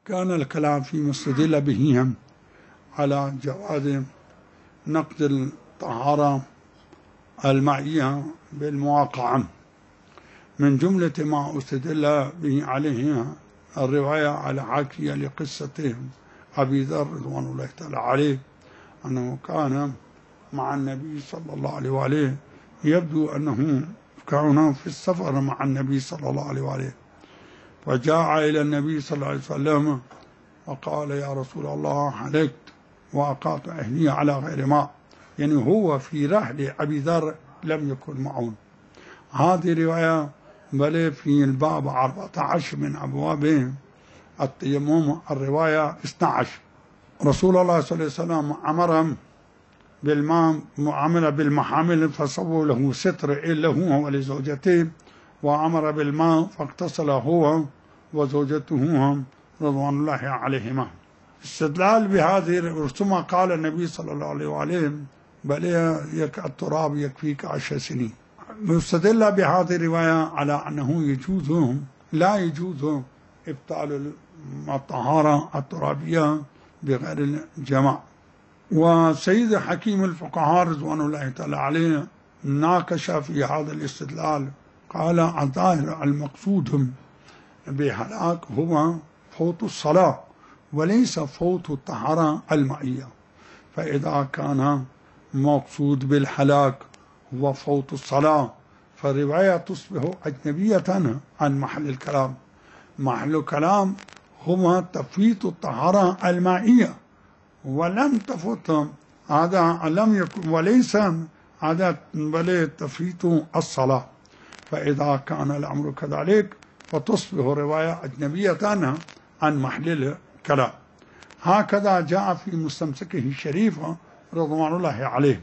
كان الكلام فيما استدل به على جواز نقد الطهارة المائية بالمواقعة، من جملة ما استدل به عليه الرواية على حاكية لقصة أبي ذر رضوان الله تعالى عليه، أنه كان مع النبي صلى الله عليه وآله، يبدو أنه كان في السفر مع النبي صلى الله عليه وآله، فجاء إلى النبي صلى الله عليه وسلم وقال: يا رسول الله، هلكت وأقعت أهلي على غير ماء، يعني هو في رحل أبي ذر لم يكن معون. هذه رواية بل في الباب 14 من أبواب التيمم، الرواية 12. رسول الله صلى الله عليه وسلم أمر بالماء، عمل بالمحامل فصبوا له ستر له ولزوجته، وأمر بالماء فاغتسل هو وزوجته رضوان الله عليهما. استدلال بهذه، ثم قال النبي صلى الله عليه وآله: بل التراب يكفيك 10 سنين. يستدل بهذه الرواية على أنه لا يجوز إبطال الطهارة الترابية بغير الجماع. وسيد حكيم الفقهاء رضوان الله تعالى عليه ناقش في هذا الاستدلال، قال: الظاهر المقصود بهلاك هو فوت الصلاة وليس فوت الطهارة المائية، فإذا كان مقصود بالهلاك هو فوت الصلاة فالرواية تصبح أجنبية عن محل الكلام. محل الكلام هو تفويت الطهارة المائية، ولم تفوت هذا، لم يكن وليس هذا بل تفويت الصلاة، فإذا كان الأمر كذلك فتصبح رواية أجنبية عن محل الكلام. هكذا جاء في مستمسكه الشريف رضوان الله عليه،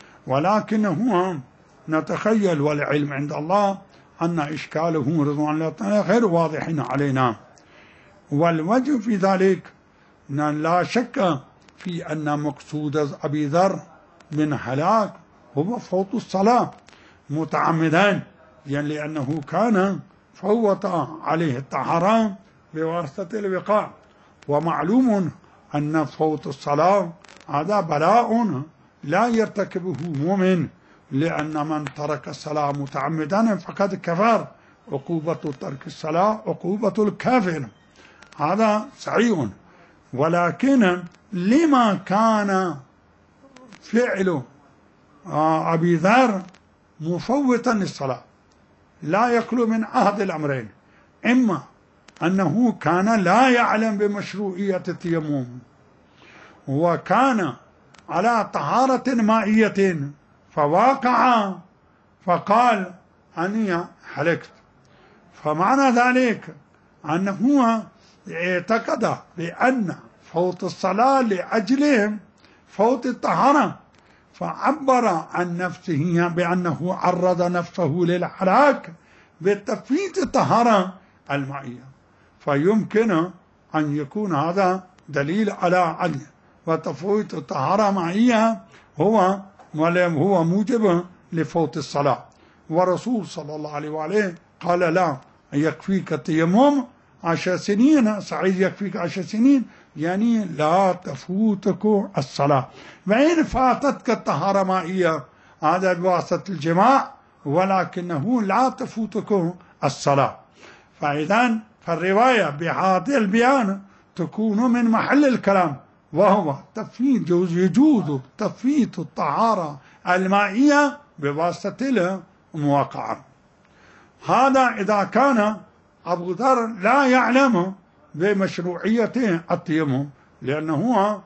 ولكنه نتخيل والعلم عند الله أن إشكاله رضوان الله تعالى غير واضح علينا. والوجه في ذلك لا شك في أن مقصود أبي ذر من هلاك هو فوت الصلاة متعمدا، يعني لأنه كان فوت عليه الطهارة بواسطة الوقاء، ومعلوم أن فوت الصلاة هذا بلاء لا يرتكبه مؤمن، لأن من ترك الصلاة متعمدا فقد كفر، عقوبة ترك الصلاة عقوبة الكافر، هذا صحيح. ولكن لما كان فعل أبي ذر مفوتا للصلاة؟ لا يخلو من أحد الأمرين: إما أنه كان لا يعلم بمشروعية التيمم وكان على طهارة مائية فواقع فقال أني هلكت، فمعنى ذلك أنه اعتقد بأن فوت الصلاة لأجلهم فوت الطهارة، فعبر عن نفسه بأنه عرض نفسه للهلاك بتفويت الطهارة المائية، فيمكن أن يكون هذا دليل على عدل، وتفويت الطهارة المائية هو موجب لفوت الصلاة. ورسول صلى الله عليه وآله قال: لا يكفيك التيمم 10 سنين، صحيح يكفيك 10 سنين، يعني لا تفوتك الصلاة. وإن فاتتك الطهارة مائية هذا بواسطة الجماع، ولكنه لا تفوتك الصلاة. فإذا فالرواية بهذا البيان تكون من محل الكلام، وهو يجوز تفويت الطهارة المائية بواسطة المواقعة. هذا إذا كان أبو ذر لا يعلم بمشروعية التيمم، لأنه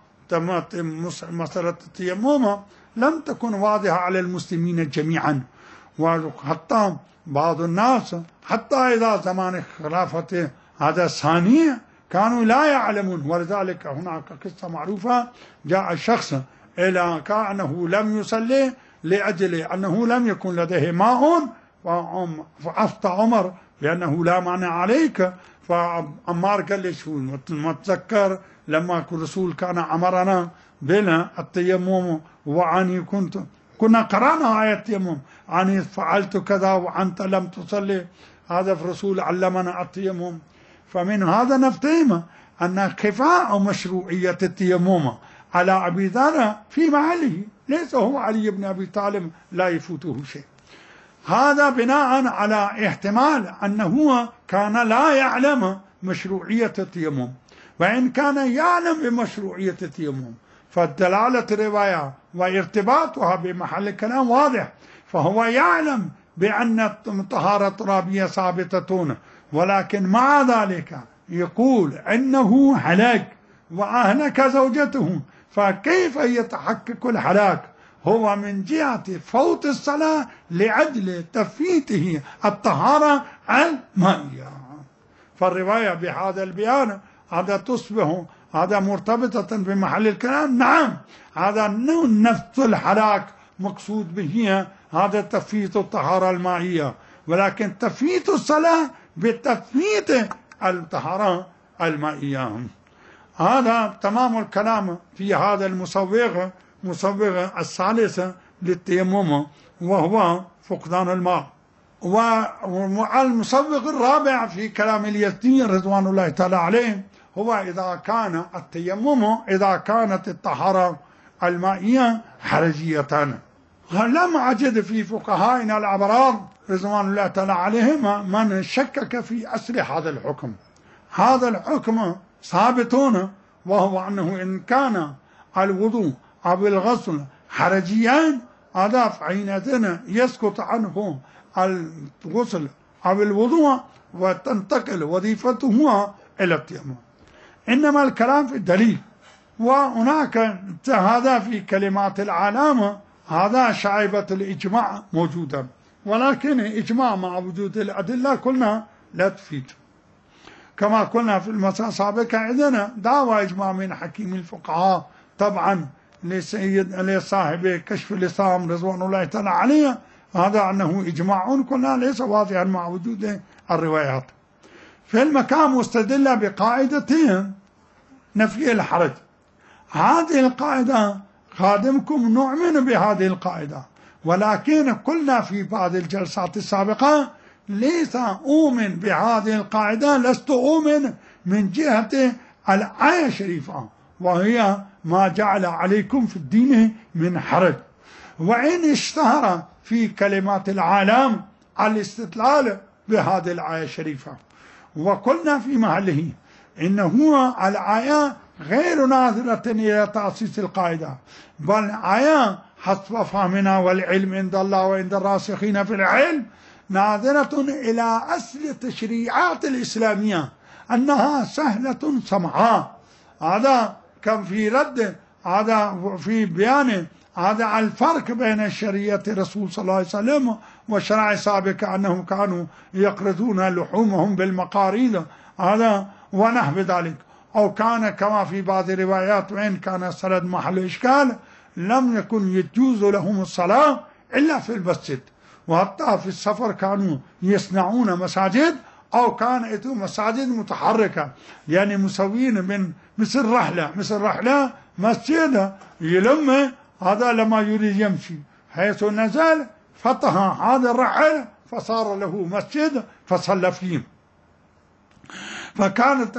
مسألة التيمم لم تكن واضحة على المسلمين جميعا، وحتى بعض الناس حتى إذا زمان خلافة هذا الثانية كانوا لا يعلمون. ولذلك هناك قصة معروفة: جاء شخص إلى كأنه لم يصلي لأجل أنه لم يكن لديه ماء، فأفتى عمر بأنه لا مانع عليك، فعمار قال لي: شو ما تذكر لما الرسول كان أمرنا بنا التيمم وعني كنا قرأنا آية التيمم، عني فعلت كذا وأنت لم تصلي، هذا الرسول علمنا التيمم. فمن هذا نفتهم أن خفاء مشروعية التيمم على أبي ذر في محله، ليس هو علي بن أبي طالب لا يفوته شيء. هذا بناء على احتمال أنه كان لا يعلم مشروعية التيمم، وإن كان يعلم بمشروعية التيمم فالدلالة الرواية وارتباطها بمحل الكلام واضح، فهو يعلم بأن الطهارة الترابية ثابتة، ولكن مع ذلك يقول إنه هلك وأهلك زوجته، فكيف يتحقق الهلاك؟ هو من جهة فوت الصلاة لأجل تفويته الطهارة المائية. فالرواية بهذا البيان هذا تصبح هذا مرتبطة بمحل الكلام. نعم، هذا نفس الهلاك مقصود به هذا تفويت الطهارة المائية، ولكن تفويت الصلاة بتفويت الطهارة المائية. هذا تمام الكلام في هذا المسوغ الثالث للتيمم، وهو فقدان الماء. والمسوغ الرابع في كلام اليزدي رضوان الله تعالى عليه هو إذا كان التيمم إذا كانت الطهارة المائية حرجية. لم أجد في فقهائنا الأبرار رضوان الله تعالى عليهم من شكك في أصل هذا الحكم. هذا الحكم ثابت، وهو أنه إن كان الوضوء أو الغسل حرجيان هذا فحينئذ يسقط عنه الغسل أو الوضوء وتنتقل وظيفته إلى التيمم. إنما الكلام في الدليل، وهناك هذا في كلمات العلامة هذا شائبة الإجماع موجودة، ولكن إجماع مع وجود الأدلة قلنا لا تفيد. كما قلنا في المسألة السابقة إذن دعوى إجماع من حكيم الفقهاء طبعا لصاحب كشف الإسلام رضوان الله تعالى عليه هذا أنه إجماع قلنا ليس واضحا مع وجود الروايات. في المكان مستدلة بقاعدتين نفي الحرج. هذه القاعدة خادمكم نؤمن بهذه القاعدة، ولكن قلنا في بعض الجلسات السابقة ليس أؤمن بهذه القاعدة، لست أؤمن من جهة الآية الشريفة وهي ما جعل عليكم في الدين من حرج. وإن اشتهر في كلمات العالم الاستدلال بهذه الآية الشريفة، وقلنا في محله إنه الآية غير ناظرة إلى تأسيس القاعدة، بل آية حسب فهمنا والعلم عند الله وعند الراسخين في العلم ناظرة إلى أصل التشريعات الإسلامية أنها سهلة سمحاء. هذا كان في رد هذا في بيان هذا الفرق بين شريعة الرسول صلى الله عليه وسلم والشرائع السابقة، أنهم كانوا يقرضون لحومهم بالمقاريض هذا ونحو ذلك، أو كان كما في بعض الروايات وإن كان السند محل إشكال لم يكن يجوز لهم الصلاة إلا في المسجد، وحتى في السفر كانوا يصنعون مساجد أو كانت مساجد متحركة يعني مسوين من مثل رحلة مسجد يلم هذا لما يريد يمشي، حيث نزل فتح هذا الرحل فصار له مسجد فصلى فيه. فكانت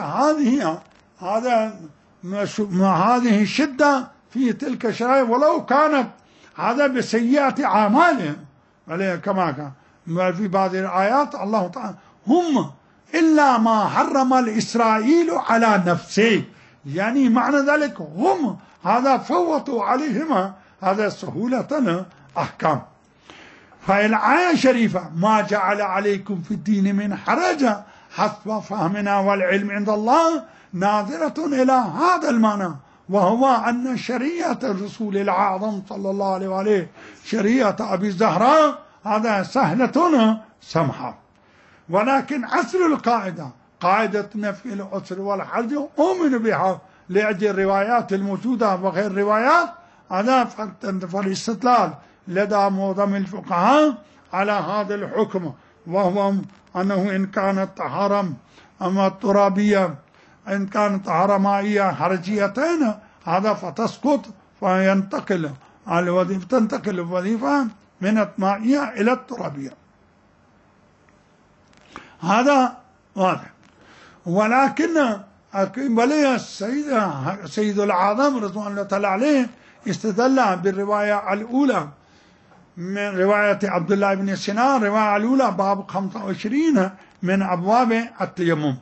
هذه الشدة في تلك الشرائع، ولو كانت هذا بسيئة أعمالهم كما كان في بعض الآيات الله تعالى هم إلا ما حرم الإسرائيل على نفسه، يعني معنى ذلك هم هذا فوتوا عليهما هذا سهولة أحكام. فالآية الشريفة ما جعل عليكم في الدين من حرج حسب فهمنا والعلم عند الله ناظرة إلى هذا المعنى، وهو أن شريعة الرسول الأعظم صلى الله عليه وآله شريعة أبي الزهراء هذا سهلة سمحة. ولكن أصل القاعدة قاعدة نفي العسر والحرج أؤمن بها لأجل الروايات الموجودة وغير روايات هذا فالاستدلال لدى معظم الفقهاء على هذا الحكم، وهو أنه إن كانت طهارة أما الترابية إن كانت طهارة مائية حرجيتين هذا فتسقط فينتقل الوظيفة تنتقل الوظيفة من المائية إلى الترابية، هذا واضح. ولكن بل سيد الأعظم رضوان الله تعالى عليه استدل بالرواية الأولى من رواية عبد الله بن سنان، الرواية الأولى باب 25 من أبواب التيمم.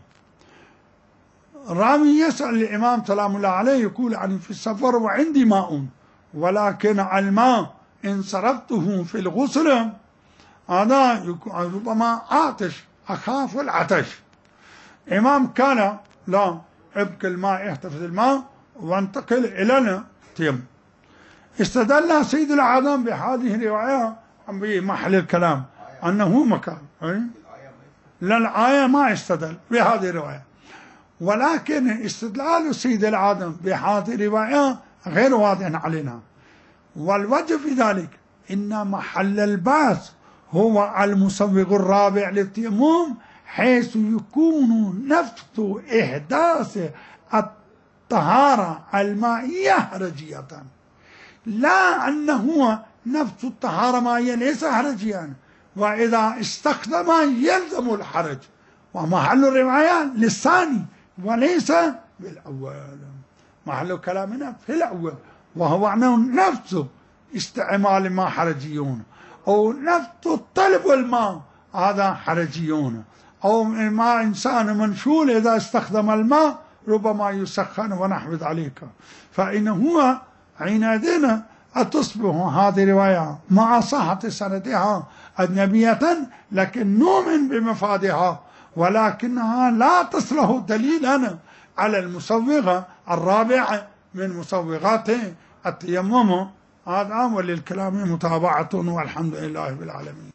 راوي يسأل الإمام سلام الله عليه يقول أنا في السفر وعندي ماء ولكن الماء إن صرفته في الغسل هذا ربما عاطش، أخاف العطش. إمام كان لا ابك الماء، احتفظ الماء وانتقل إلى التيمم. استدل سيد الأعظم بهذه الرواية بمحل الكلام أنه مكان، لا الآية ما استدل بهذه الرواية، ولكن استدلال سيد الأعظم بهذه الرواية غير واضح علينا. والوجه في ذلك إن محل البحث هو المسوغ الرابع للتيمم، حيث يكون نفس إحداث الطهارة المائية حرجية، لا أنه نفس الطهارة المائية ليس حرجيا، وإذا استخدم يلزم الحرج، ومحل الرواية للثاني وليس بالأول. محل كلامنا في الأول، وهو أنه نفس استعمال الماء حرجيون، أو نفس طلب الماء هذا حرجيون، أو ما إنسان منشول إذا استخدم الماء ربما يسخن ونحو ذلك، فإنه حينئذ تصبح هذه الرواية مع صحة سندها أجنبية، لكن نؤمن بمفادها، ولكنها لا تصلح دليلا على المسوغة الرابعة من مسوغات التيمم. هذا وللكلام متابعة، والحمد لله بالعالمين.